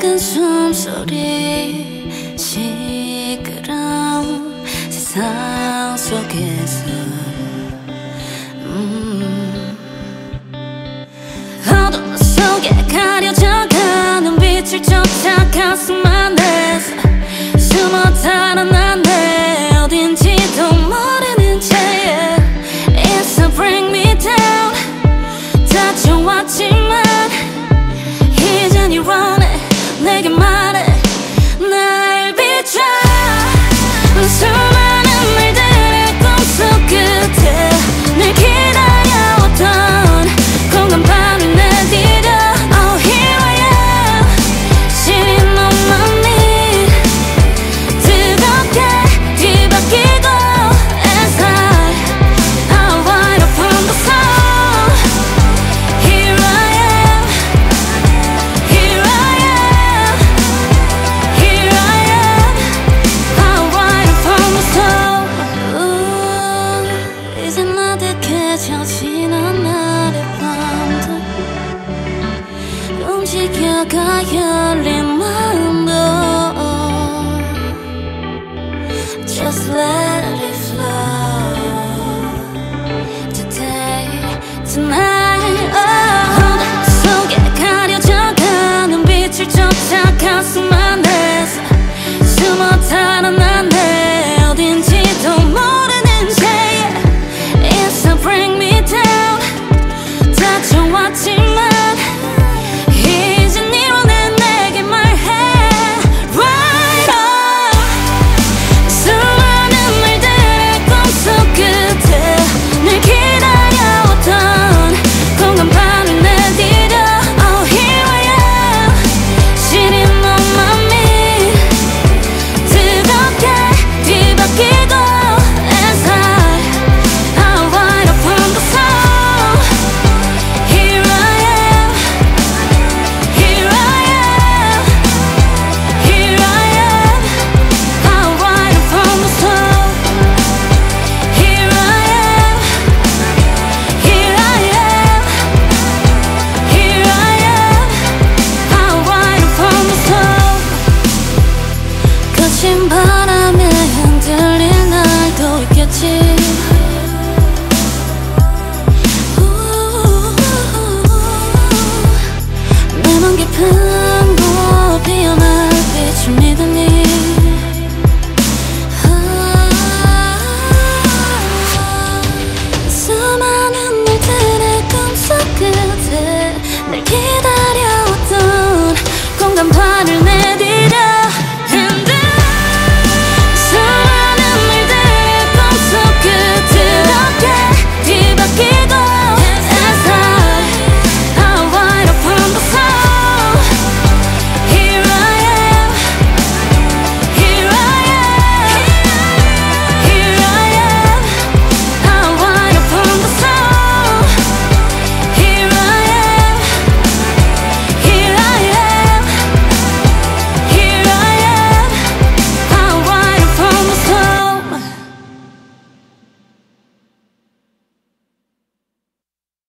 작은 숨소리 시끄러운 세상 속에서 어둠 속에 가려져가는 빛을 쫓아 가슴 안에서 숨어 달아나네 어딘지도 모르는 채 It's a bring me down 다쳐왔지만 이젠 일어나 내게 말해 날 비춰 수많은 말들의 꿈속 끝에 늘 기다려왔던 공간밤을 내디뎌 Oh here I am 신이 너만이 뜨겁게 뒤바뀌고 As I wide open the soul Here I am Here I am Here I am wide open the soul 이제 나득해져지는 날의 밤도 움직여가 열린 마음도 Just let